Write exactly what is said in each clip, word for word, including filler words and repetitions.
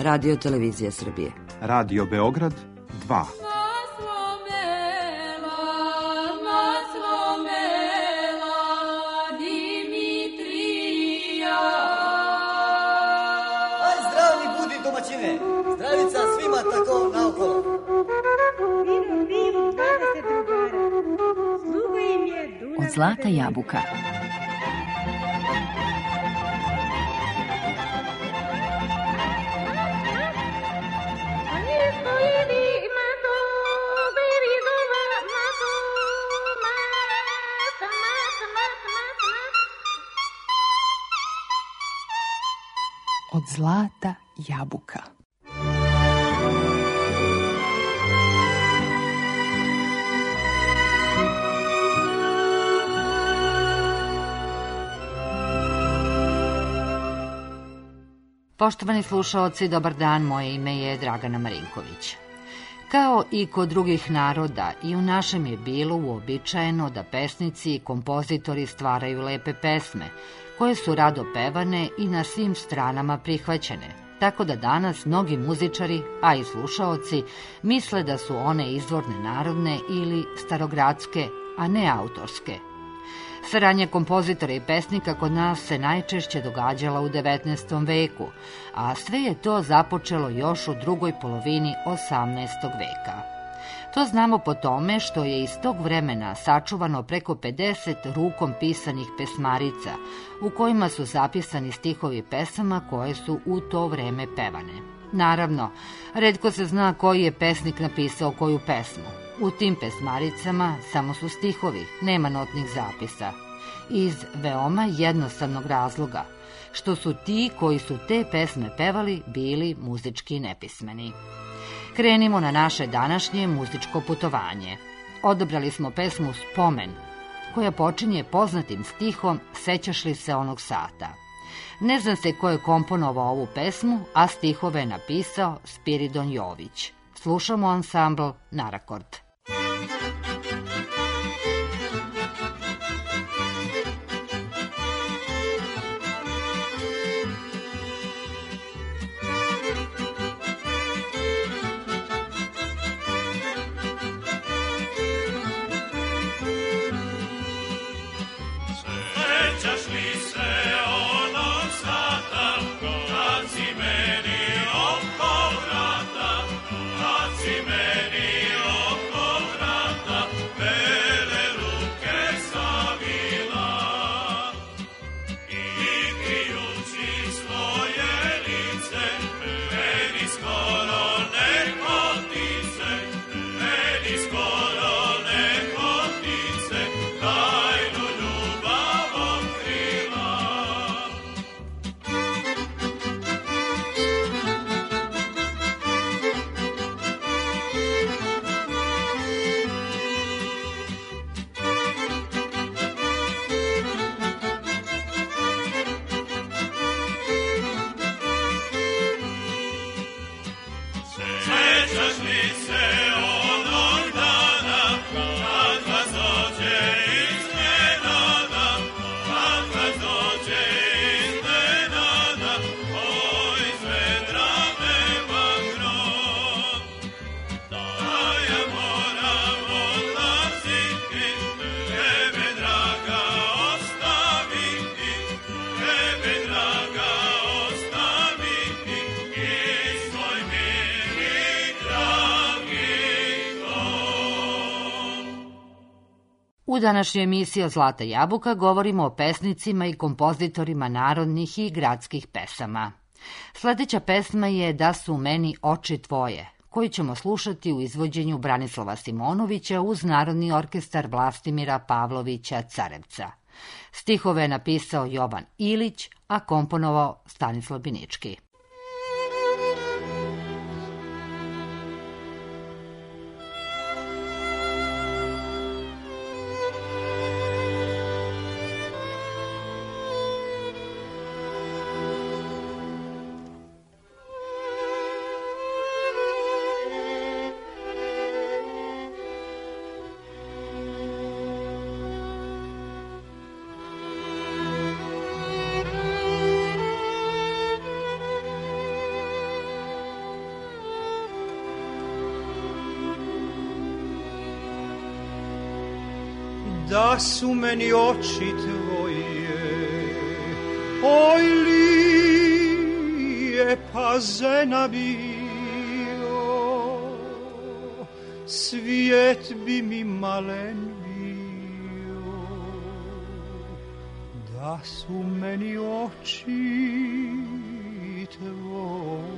Radio Televizija Srbije. Radio Beograd dva. Zdravica svima tako naokolo. Vivo, vivo, dvadeset drugara. Sluga im je Dunav. Od Zlata jabuka. Od Zlata jabuka. Poštovani slušaoci, dobar dan, moje ime je Dragana Marinković. Kao i kod drugih naroda, i u našem je bilo uobičajeno da pesnici i kompozitori stvaraju lepe pesme, koje su rado pevane i na svim stranama prihvaćene, tako da danas mnogi muzičari, a i slušaoci, misle da su one izvorne narodne ili starogradske, a ne autorske. Saradnja kompozitora i pesnika kod nas se najčešće događala u devetnaestom veku, a sve je to započelo još u drugoj polovini osamnaestog veka. To znamo po tome što je iz tog vremena sačuvano preko pedeset rukom pisanih pesmarica, u kojima su zapisani stihovi pesama koje su u to vreme pevane. Naravno, retko se zna koji je pesnik napisao koju pesmu. U tim pesmaricama samo su stihovi, nema notnih zapisa. Iz veoma jednostavnog razloga, što su ti koji su te pesme pevali bili muzički nepismeni. Krenimo na naše današnje muzičko putovanje. Odabrali smo pesmu Spomen, koja počinje poznatim stihom Sećaš li se onog sata. Ne zna se ko je komponovao ovu pesmu, a stihove je napisao Spiridon Jović. Slušamo ansambl Narakord. U današnjoj emisiji od Zlata jabuka govorimo o pesnicima i kompozitorima narodnih i gradskih pesama. Sledeća pesma je Da su meni oči tvoje, koju ćemo slušati u izvođenju Branislava Simonovića uz Narodni orkestar Vlastimira Pavlovića Carevca. Stihove je napisao Jovan Ilić, a komponovao Stanislav Binički. da su meni oči tvoje, oj lijepa žena bio, svijet bi mi malen bio, da su meni oči tvoje.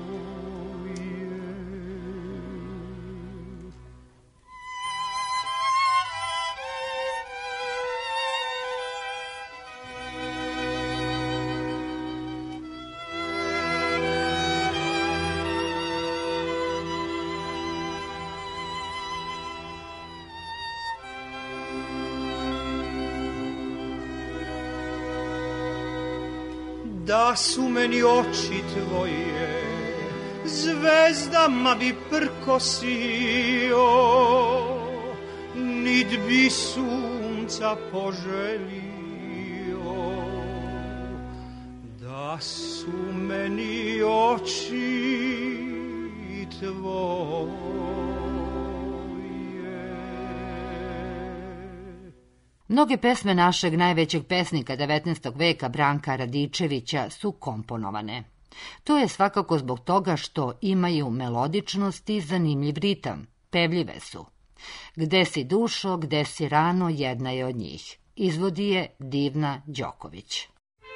Da su meni oči tvoje, zvezdama bi prkosio, nit bi sunca poželio. Da su meni oči tvoje. Mnoge pesme našeg najvećeg pesnika devetnaestog veka Branka Radičevića su komponovane. To je svakako zbog toga što imaju melodičnost i zanimljiv ritam, pevljive su. Gde si dušo, gde si rano, jedna je od njih. Izvodi je Divna Đoković.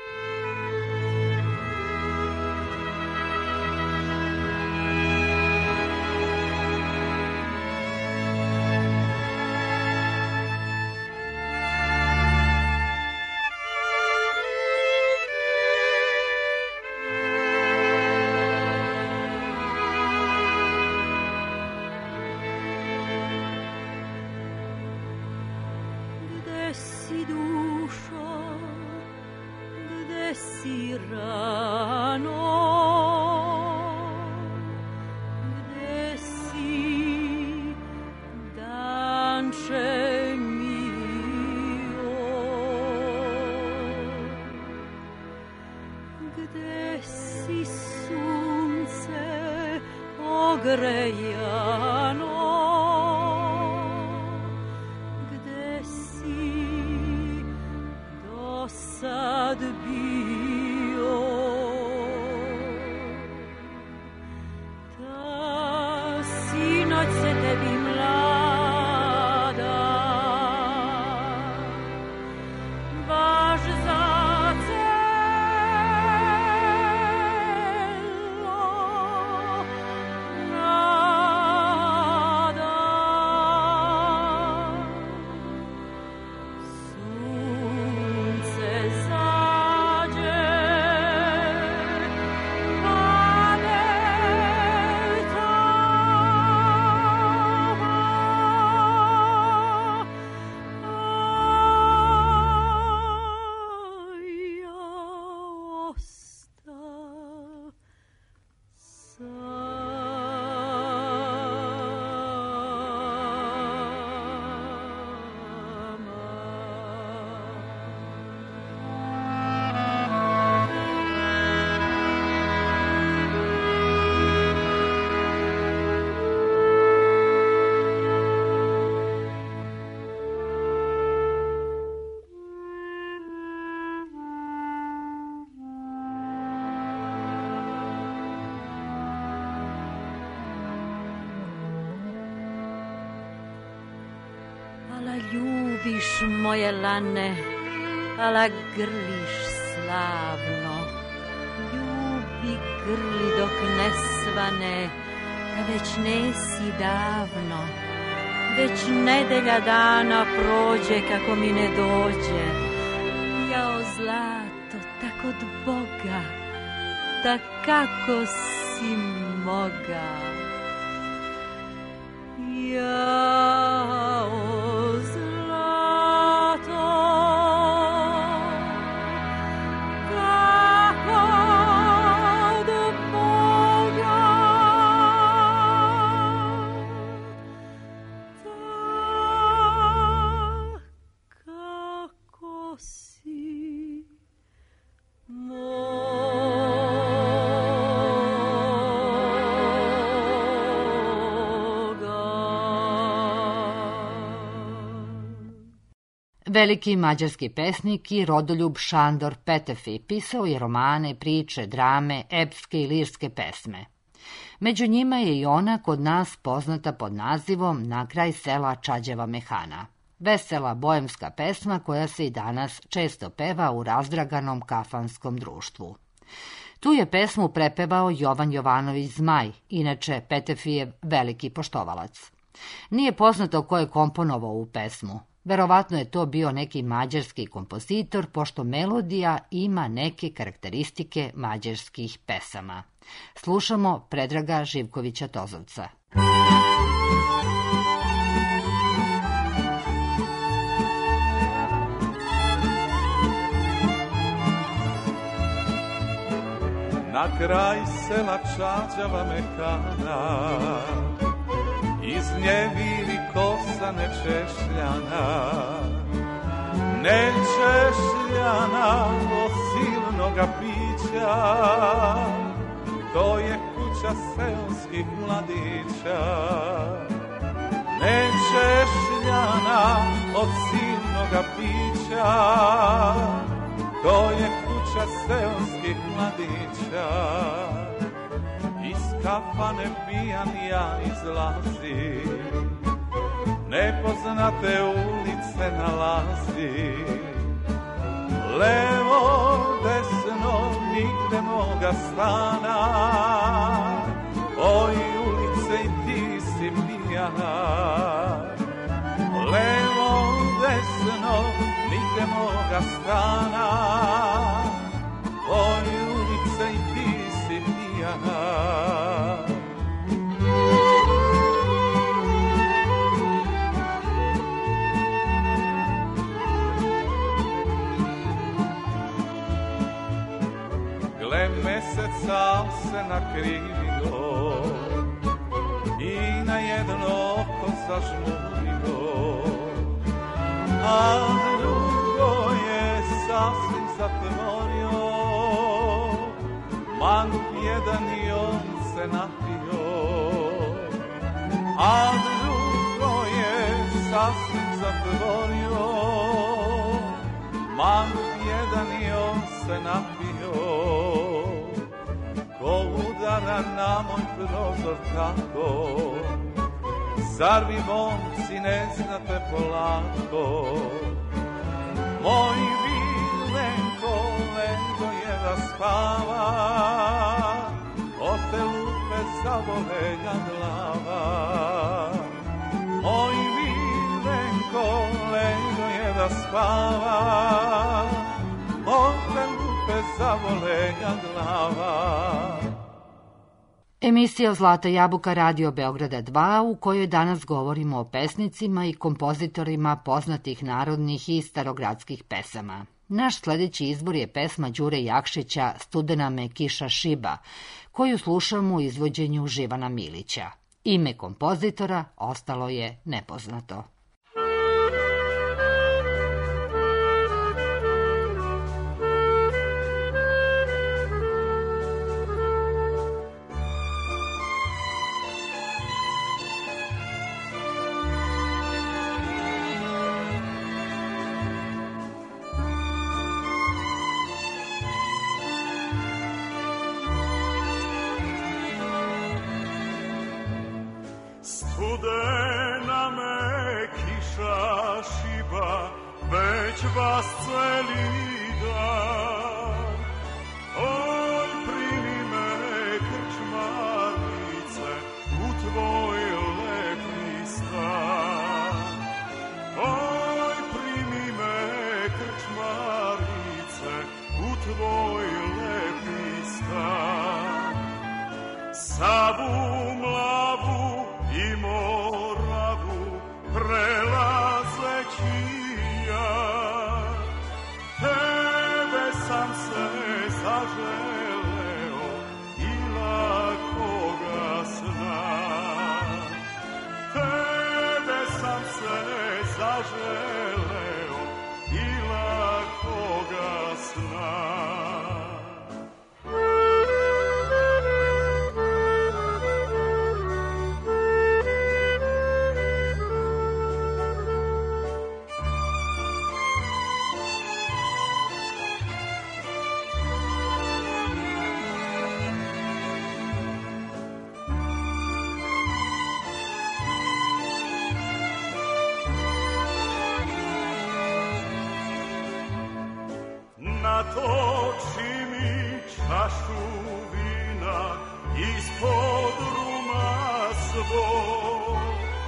Ljubiš moje lane, ala grliš slavno. Ljubi grli dok ne svane, ka već nesi davno. Već nedelja dana prođe kako mi ne dođe. Jao zlato, tako od Boga, da kako si moga. Jao Moga. Veliki mađarski pesnik i rodoljub Šandor Petefi pisao je romane, priče, drame, epske i lirske pesme. Među njima je i ona kod nas poznata pod nazivom Na kraj sela Čađeva mehana. Vesela bojemska pesma koja se i danas često peva u razdraganom kafanskom društvu. Tu je pesmu prepevao Jovan Jovanović Zmaj, inače Petefijev veliki poštovalac. Nije poznato ko je komponovao ovu pesmu. Verovatno je to bio neki mađarski kompozitor, pošto melodija ima neke karakteristike mađarskih pesama. Slušamo Predraga Živkovića Tozovca. Na kraj sela Čađava mehana, iz nje viri kosa nečešljana, nečešljana od silnoga pića, to je kuća seoskih mladića. Nečešljana od silnoga pića, to je kuća seoskih mladića. Iz kafane pijan ja izlazim, nepoznate ulice nalazim. Levo, desno, nigde moga stana, oj ulice i ti si pijana. Levo, desno, nigde moga stana, oj ulice i ti si pijana. Gle meseca se nakrivio i na jedno oko zažmurio, a drugo je sasvim zatvorio. Manut jedan i on se napio, a drugo je sasvim zatvorio. Manut jedan i on se napio. Ko udara na moj prozor tako, zar vi momci ne znate polako? Moj Vilenko ledo je da spava, od te lupe zabole ga glava. Moj Vilenko ledo je da spava, od te lupe zabole ga glava. Emisija Zlata jabuka Radio Beograda dva, u kojoj danas govorimo o pesnicima i kompozitorima poznatih narodnih i starogradskih pesama. Naš sledeći izbor je pesma Đure Jakšića Studena me kiša šiba, koju slušamo u izvođenju Živana Milića. Ime kompozitora ostalo je nepoznato. Studena me kiša šiba, već vas celi dan. Oj, primi me krčmarice u tvoj letni stan. Oj, primi me krčmarice u tvoj letni stan. Savu mlavu i Moravu prelazeći ja, tebe sam se zaželeo i lakoga sna. Tebe sam se zaželeo i lakoga sna. čašu vina ispod ruma svog.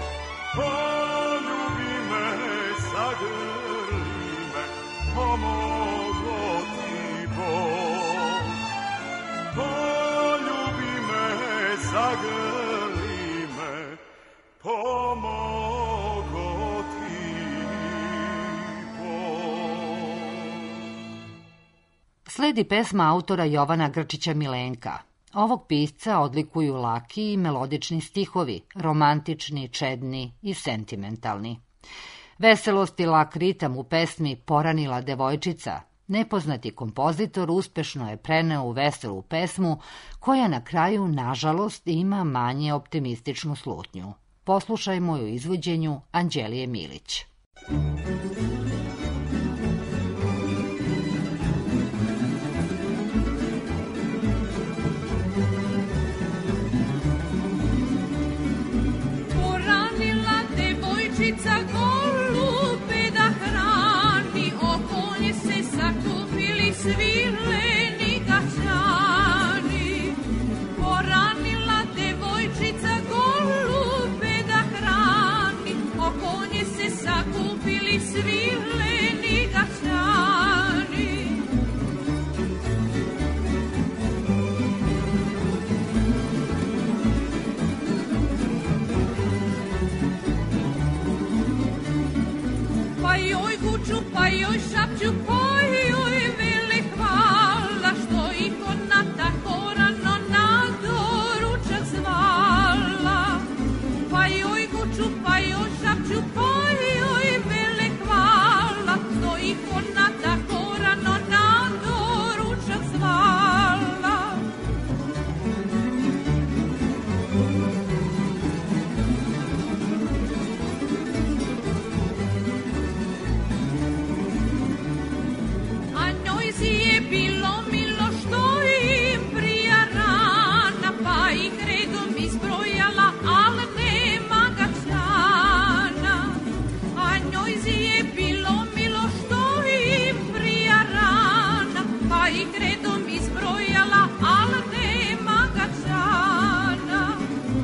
Poljubi me, zagrli me, pomogo ti Bog. Poljubi me, zagrli me, pomogo ti Bog. Sledi pesma autora Jovana Grčića Milenka. Ovog pisca odlikuju laki i melodični stihovi, romantični, čedni i sentimentalni. Veselost i lak ritam u pesmi Poranila devojčica nepoznati kompozitor uspešno je preneo u veselu pesmu koja na kraju, nažalost, ima manje optimističnu slutnju. Poslušajmo ju u izvođenju Anđelije Milić. Poranila devojčica golube da hrani, oko nje se sakupili svi leni gaćani. Poranila devojčica golube da hrani, oko nje se sakupili svi leni gaćani. Pa joj guču, pa joj šapću, pa joj vele hvala, što ih ona tako rano na doručak zvala. Pa joj guču, pa joj šapću, pa joj vele hvala, što ih ona tako rano na doručak zvala. A njoj je bilo milo što im prija rana, pa ih redom izbrojala, al nema gaćana. A njoj je bilo milo što im prija rana, pa ih redom izbrojala, al nema gaćana.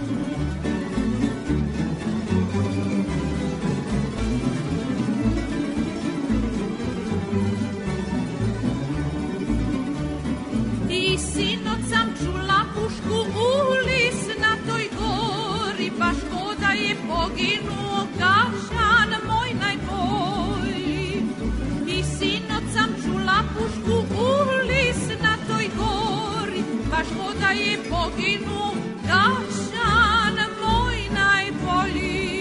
I sinoć sam čula pušku u lisnatoj gori, baš ko da je poginuo gaćan moj najbolji. I sinoć sam čula pušku u lisnatoj gori, baš ko da je poginuo gaćan moj najbolji.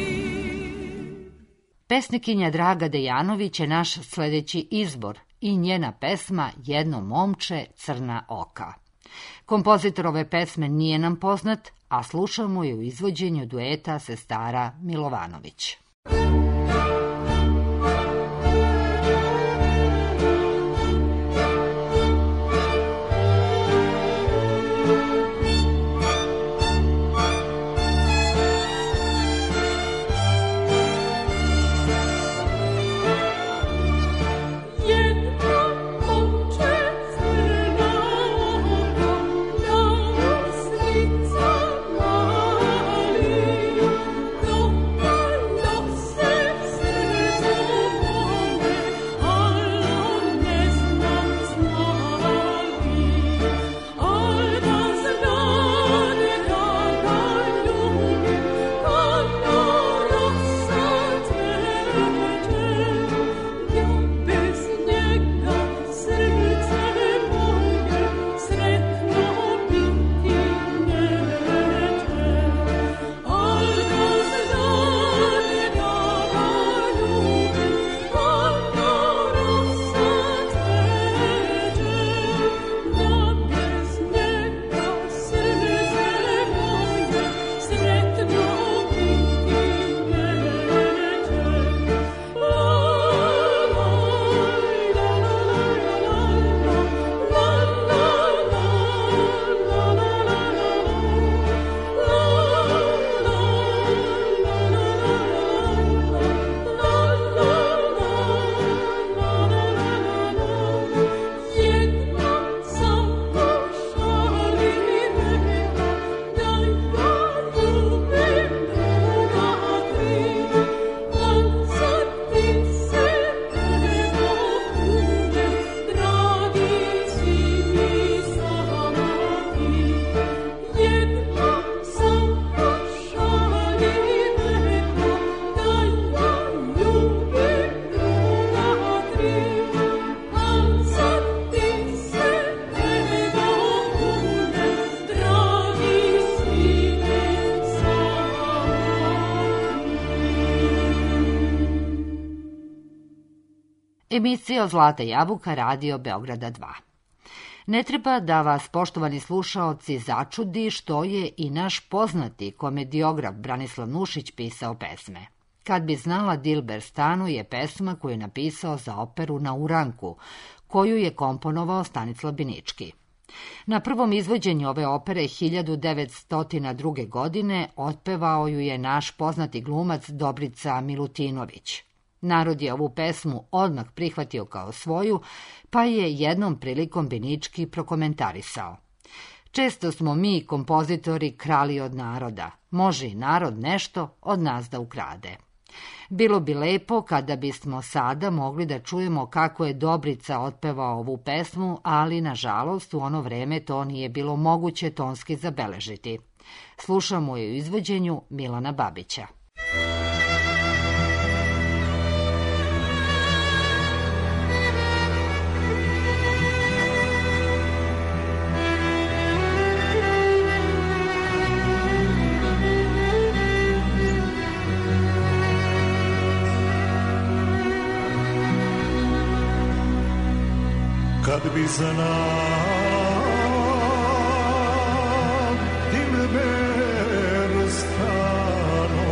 Pesnikinja Draga Dejanović je naš sledeći izbor i njena pesma Jedno momče, crna oka. Kompozitor ove pesme nije nam poznat, a slušamo je u izvođenju dueta sestara Milovanović. Jedno momče, crna oka, na uslicama mali, do Emisija Zlata jabuka, Radio Beograda dva. Ne treba da vas, poštovani slušaoci, začudi što je i naš poznati komediograf Branislav Nušić pisao pesme. Kad bi znala Dilber Stanu je pesma koju je napisao za operu Na uranku, koju je komponovao Stanislav Binički. Na prvom izvođenju ove opere hiljadu devetsto druge. godine otpevao ju je naš poznati glumac Dobrica Milutinović. Narod je ovu pesmu odmah prihvatio kao svoju, pa je jednom prilikom Binički prokomentarisao. Često smo mi, kompozitori, krali od naroda. Može i narod nešto od nas da ukrade. Bilo bi lepo kada bismo sada mogli da čujemo kako je Dobrica otpevao ovu pesmu, ali nažalost u ono vreme to nije bilo moguće tonski zabeležiti. Slušamo je u izvođenju Milana Babića. Kad bi znao Dilber Stano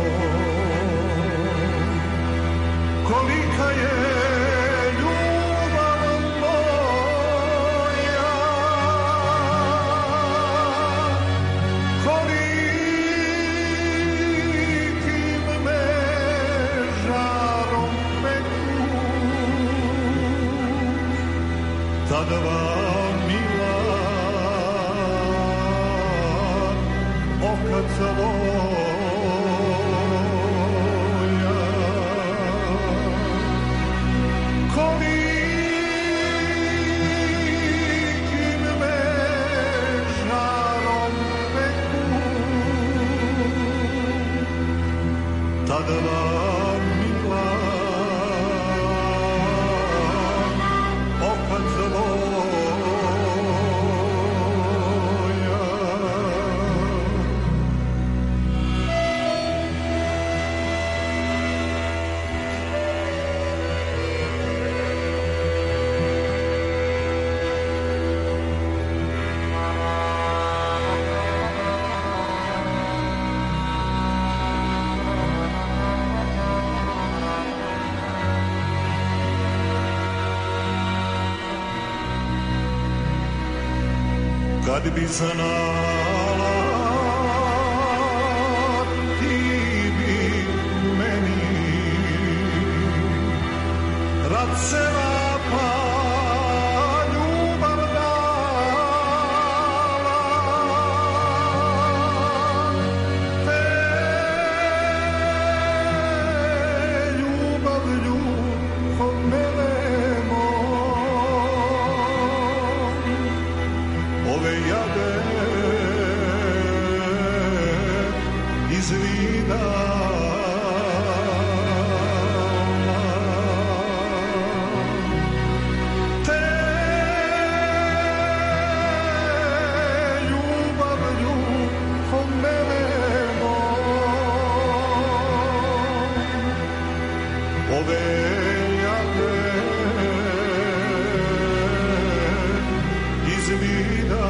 kolika je ljubav moja, kolikim me žarom peku, tada vam mila oka tvoja, kolikim me žarom peku, tada vam mila oka tvoja. Kad bi znala ti bi meni rad sela pa ljubav dala, te ljubavlju od mene ove jade izvida. Te ljubavlju od mene ove jade izvida.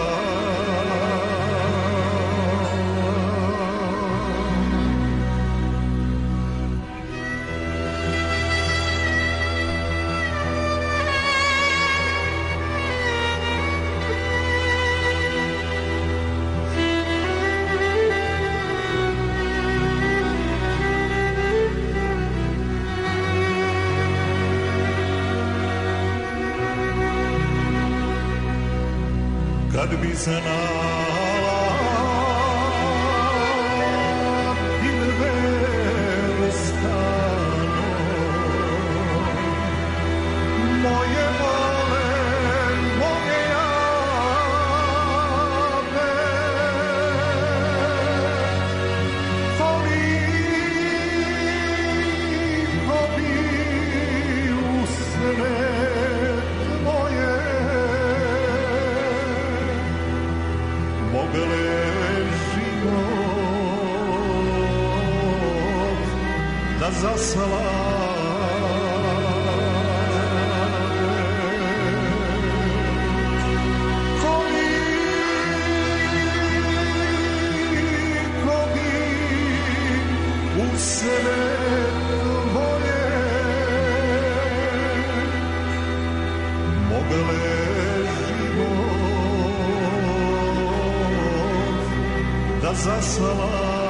Kad bi znala Dilber Stano moje vole, moje jave, koliko bi usne moje mogle život da zaslala. zaslave.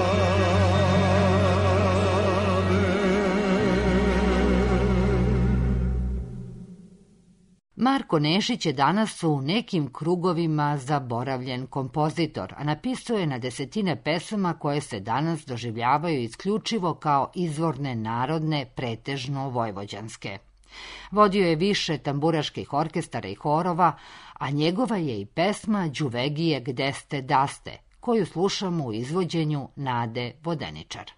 Marko Nešić je danas u nekim krugovima zaboravljen kompozitor, a napisao je na desetine pesama koje se danas doživljavaju isključivo kao izvorne narodne, pretežno vojvođanske. Vodio je više tamburaških orkestara i horova, a njegova je i pesma Đuvegije gde ste daste, koju slušamo u izvođenju Nade Vodeničar.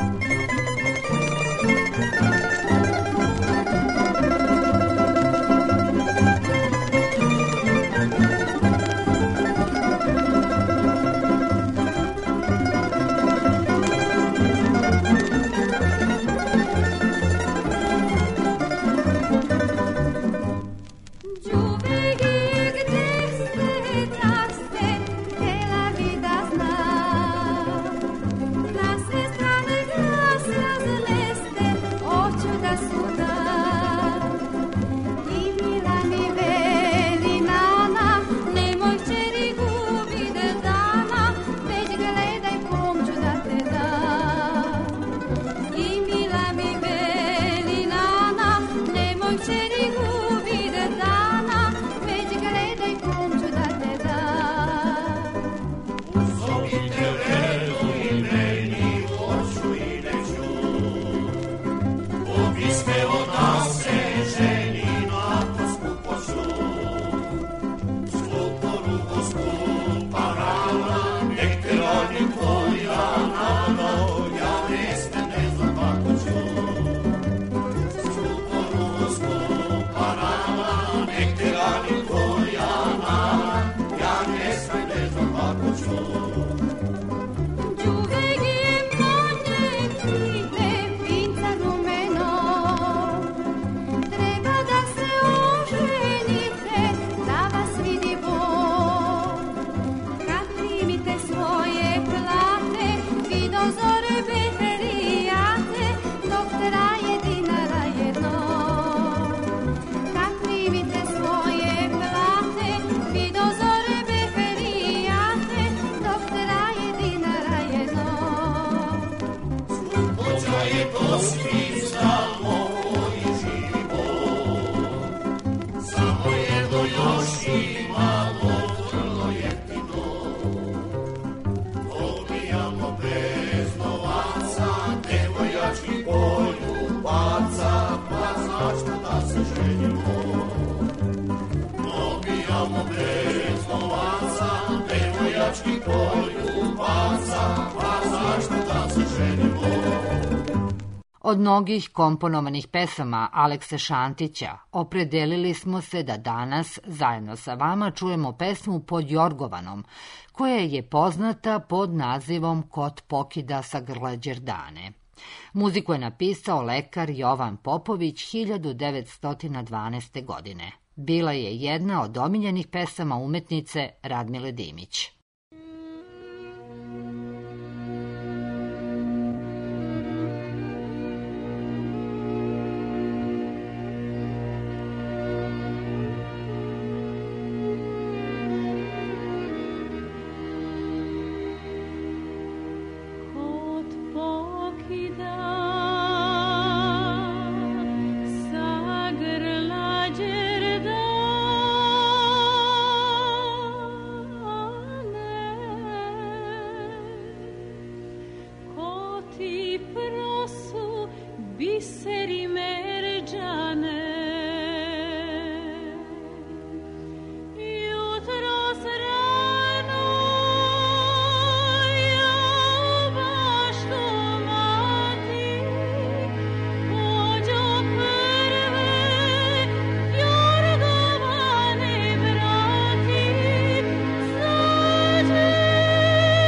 Od mnogih komponovanih pesama Alekse Šantića opredelili smo se da danas zajedno sa vama čujemo pesmu Pod Jorgovanom, koja je poznata pod nazivom Kod pokida sa grla Đerdane. Muziku je napisao lekar Jovan Popović hiljadu devetsto dvanaeste. godine. Bila je jedna od omiljenih pesama umetnice Radmile Dimić.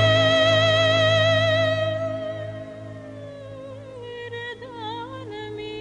Me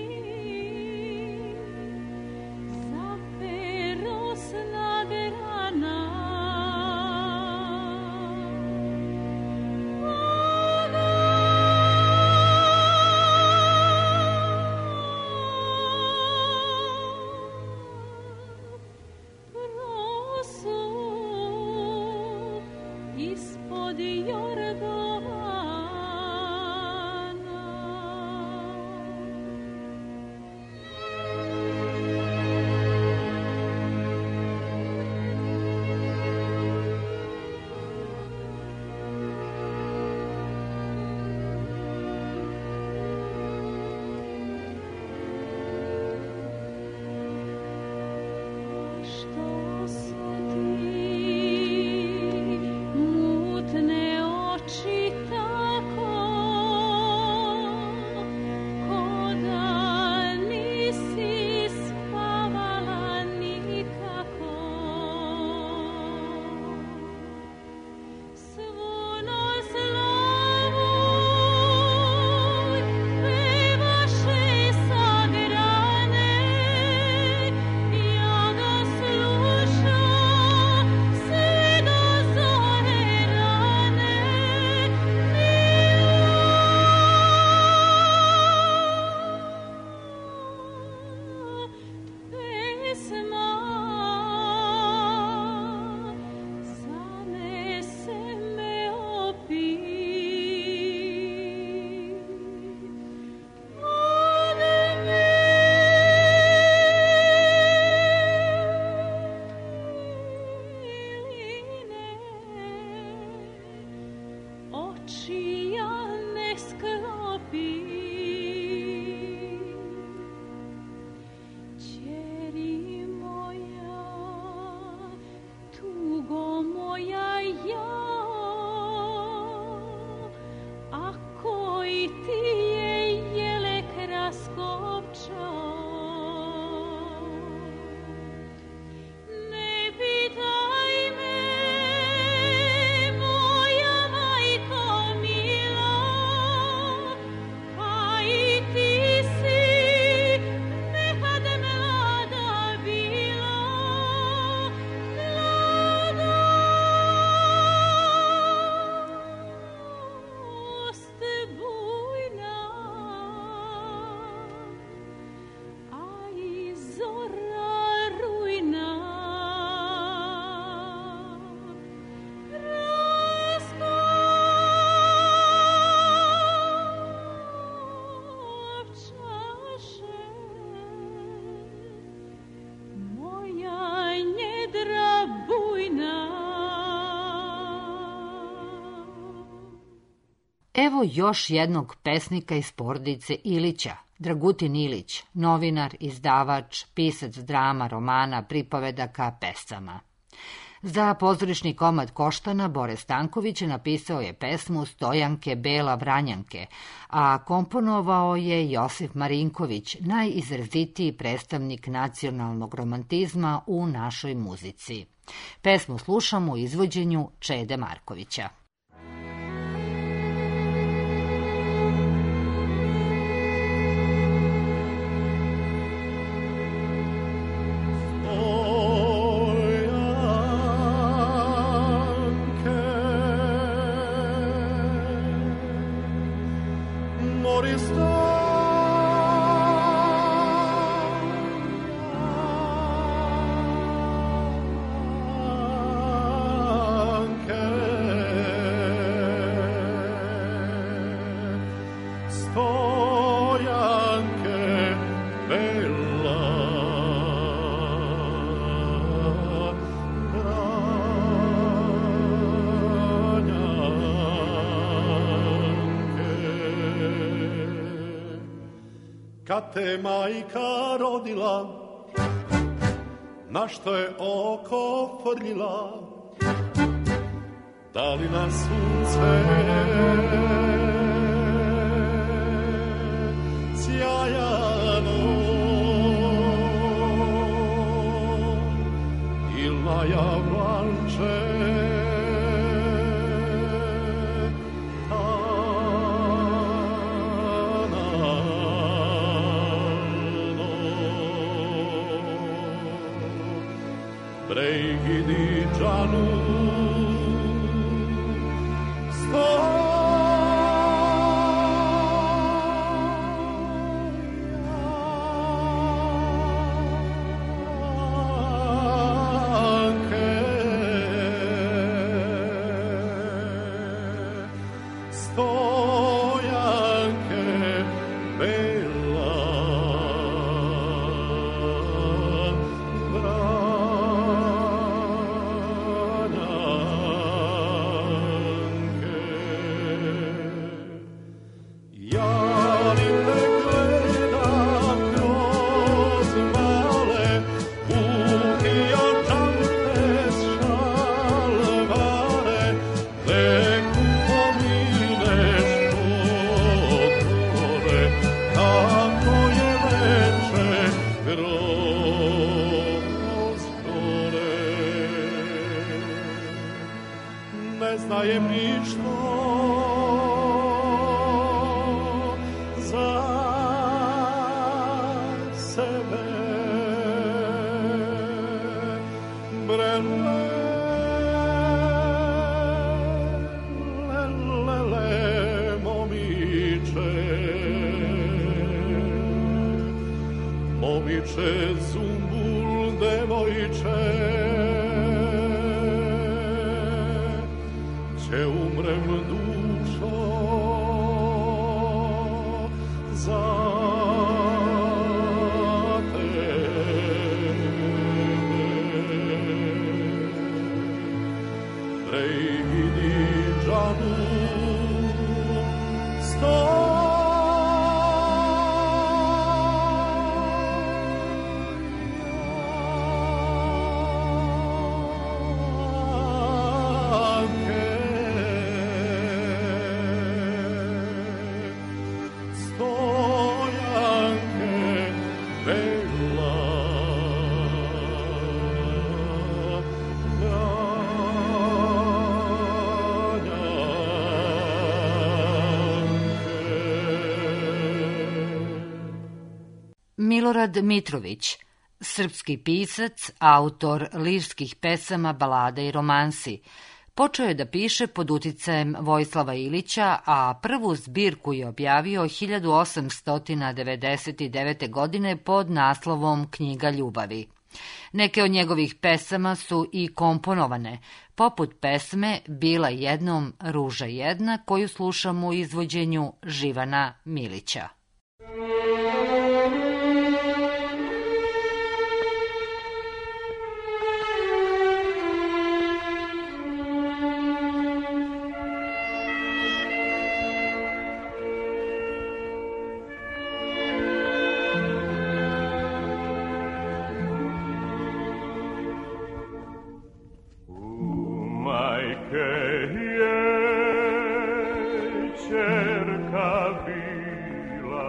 Evo još jednog pesnika iz porodice Ilića, Dragutin Ilić, novinar, izdavač, pisac drama, romana, pripovedaka, pesama. Za pozorišni komad Koštana Bore Stanković napisao je pesmu Stojanke Bela Vranjanke, a komponovao je Josif Marinković, najizrazitiji predstavnik nacionalnog romantizma u našoj muzici. Pesmu slušamo u izvođenju Čede Markovića. Kad te majka rodila, na što je oko frljila, da li na sunce sjajano il na javanče Pregidi džanu stojanke. stojanke bela branjanke. Ja li te gledam kroz male ukijačante s šalvare, neku pomineš od gore, kako je veče kroz gore. Ne znajem ništa za sebe, brele, lele, momiče, momiče, zumbul, devojče, će umrem dušo za Milorad Mitrović, srpski pisac, autor lirskih pesama, balada i romansi. Počeo je da piše pod uticajem Vojislava Ilića, a prvu zbirku je objavio hiljadu osamsto devedeset devete. godine pod naslovom Knjiga ljubavi. Neke od njegovih pesama su i komponovane, poput pesme Bila jednom ruža jedna, koju slušamo u izvođenju Živana Milića. Majke je ćerka bila,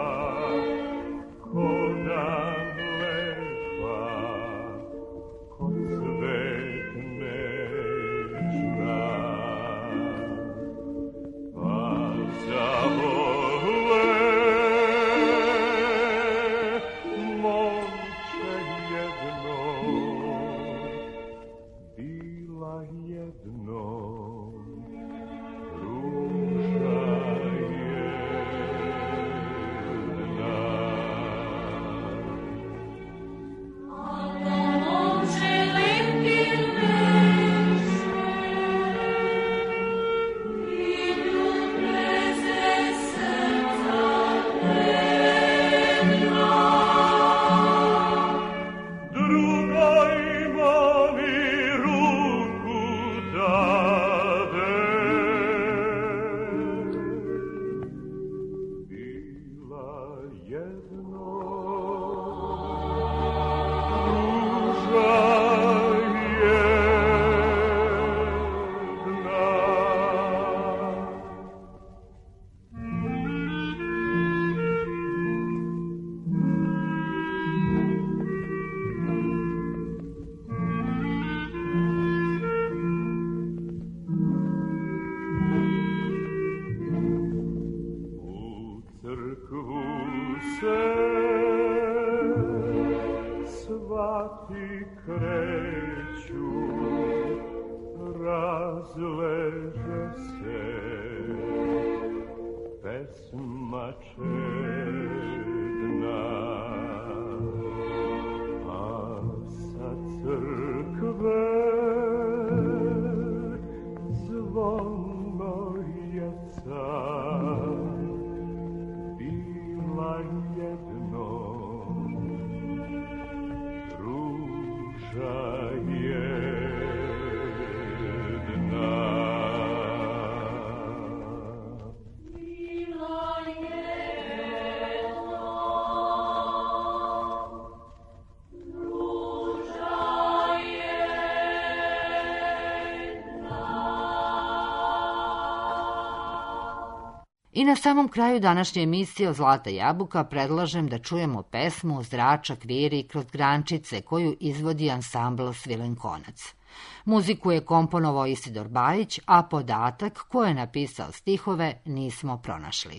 I na samom kraju današnje emisije o Zlata jabuka predlažem da čujemo pesmu Zračak viri kroz grančice koju izvodi ansambl Svilenkonac. Muziku je komponovao Isidor Bajić, a podatak ko je napisao stihove nismo pronašli.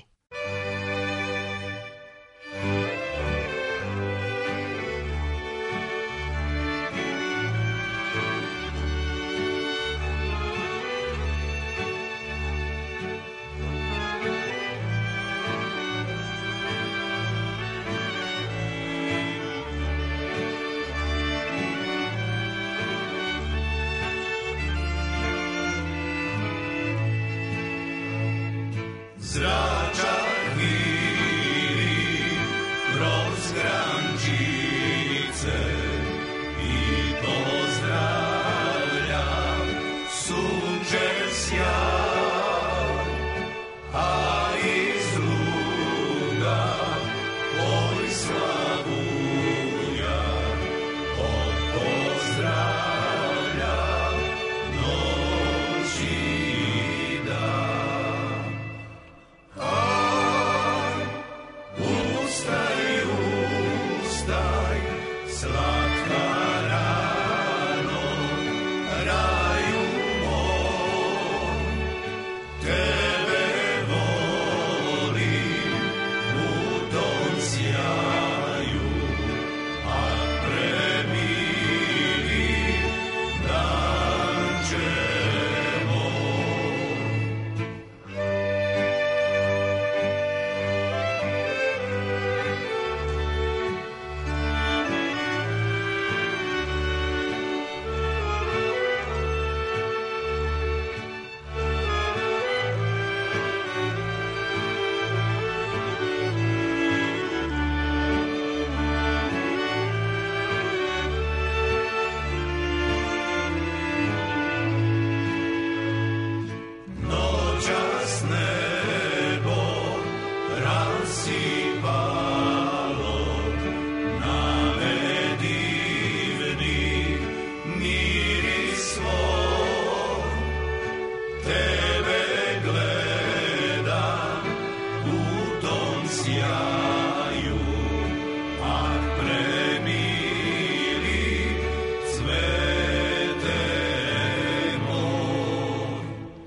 Zračak viri kroz grančice i pozdravlja sunče sjaj, a iz luga oj slavunja od pozdravlja noć i dan. Ustaj, ustaj, slatka rano, raju moj, tebe volim u tom sjaju, a premili danče moj. Noćas nebo rasipalo, na me divni miris svoj, tebe gledam u tom sjaju, a premili cvete moj.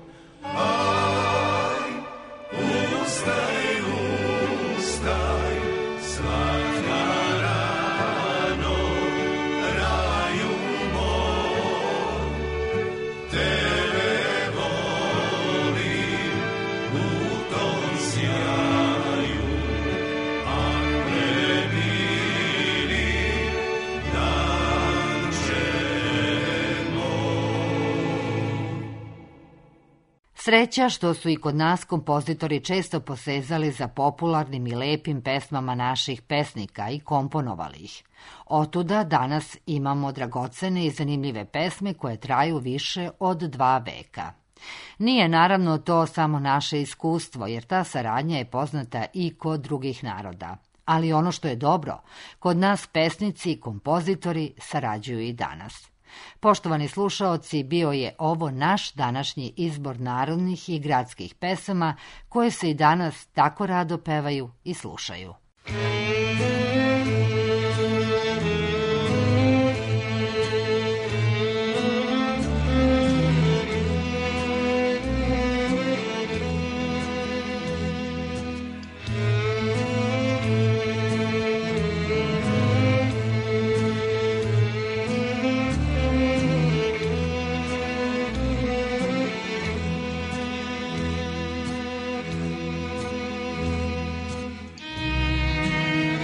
Aj, ustaj, ustaj, slatka rano, raju moj, tebe volim u tom sjaju, a premili danče moj. Sreća što su i kod nas kompozitori često posezali za popularnim i lepim pesmama naših pesnika i komponovali ih. Otuda danas imamo dragocene i zanimljive pesme koje traju više od dva veka. Nije naravno to samo naše iskustvo, jer ta saradnja je poznata i kod drugih naroda. Ali ono što je dobro, kod nas pesnici i kompozitori sarađuju i danas. Poštovani slušaoci, bio je ovo naš današnji izbor narodnih i gradskih pesama koje se i danas tako rado pevaju i slušaju. Thank you.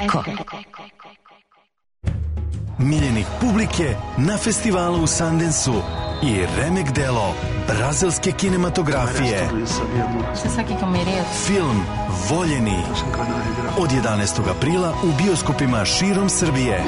Eko. Miljenik publike na festivalu u Sundanceu i remek delo brazilske kinematografije. Film Voljeni od jedanaestog aprila u bioskopima širom Srbije.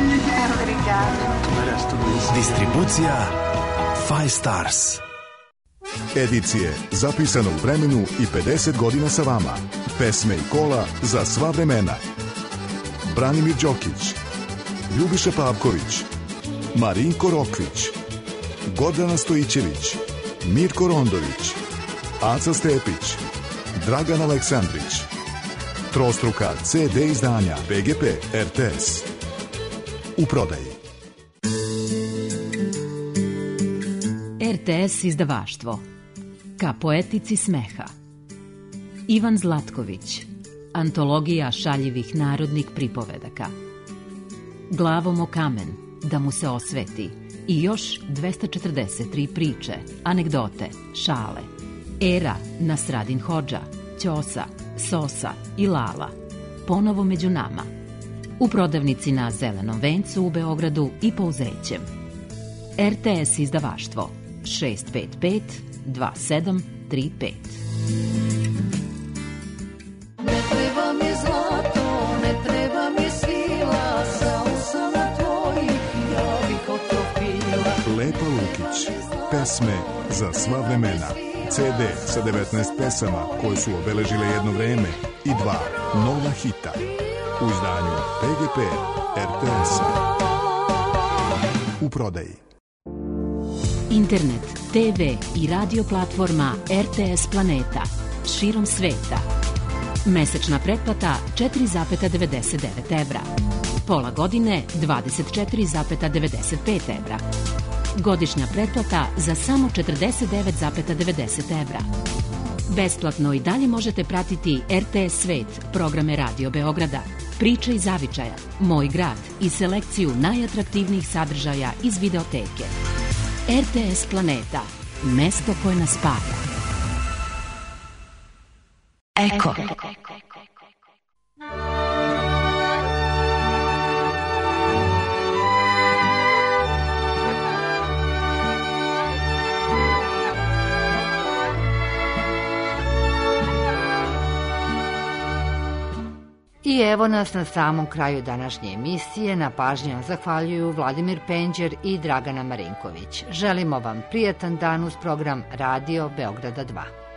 Distribucija Five Stars. Edicije zapisano u vremenu i pedeset godina sa vama. Pesme i kola za sva vremena. Branimir Đokić, Ljubiša Pavković, Marinko Rokvić, Gordana Stojićević, Mirko Rondović, Aca Stepić, Dragan Aleksandrić. Trostruka ce de izdanja be ge pe er te es. U prodaji. er te es izdavaštvo. Ka poetici smeha. Ivan Zlatković. Antologija šaljivih narodnih pripovedaka. Glavom o kamen, da mu se osveti. I još dvesta četrdeset tri priče, anegdote, šale. Era, Nasradin Hodža, Ćosa, Sosa i Lala. Ponovo među nama. U prodavnici na Zelenom vencu u Beogradu i Pouzećem. er te es izdavaštvo šest pet pet dva sedam tri pet. Ne treba mi zlato, ne treba mi svila, sa usana tvojih ja bih otopila. Lepa Lukić, pesme za sva vremena. ce de sa devetnaest pesama koje su obeležile jedno vreme i dva nova hita. U izdanju be ge pe er te es-a. U prodaji. Internet, te ve i radio platforma er te es Planeta. Širom sveta. Mesečna pretplata četiri zarez devedeset devet evra. Pola godine dvadeset četiri zarez devedeset pet evra. Godišnja pretplata za samo četrdeset devet zarez devedeset evra. Besplatno i dalje možete pratiti er te es Svet, programe Radio Beograda, Priče iz zavičaja, Moj grad i selekciju najatraktivnijih sadržaja iz videoteke. er te es Planeta, mesto koje nas spaja. Eko. I evo nas na samom kraju današnje emisije. Na pažnji vam zahvaljuju Vladimir Penđer i Dragana Marinković. Želimo vam prijatan dan uz program Radio Beograda dva.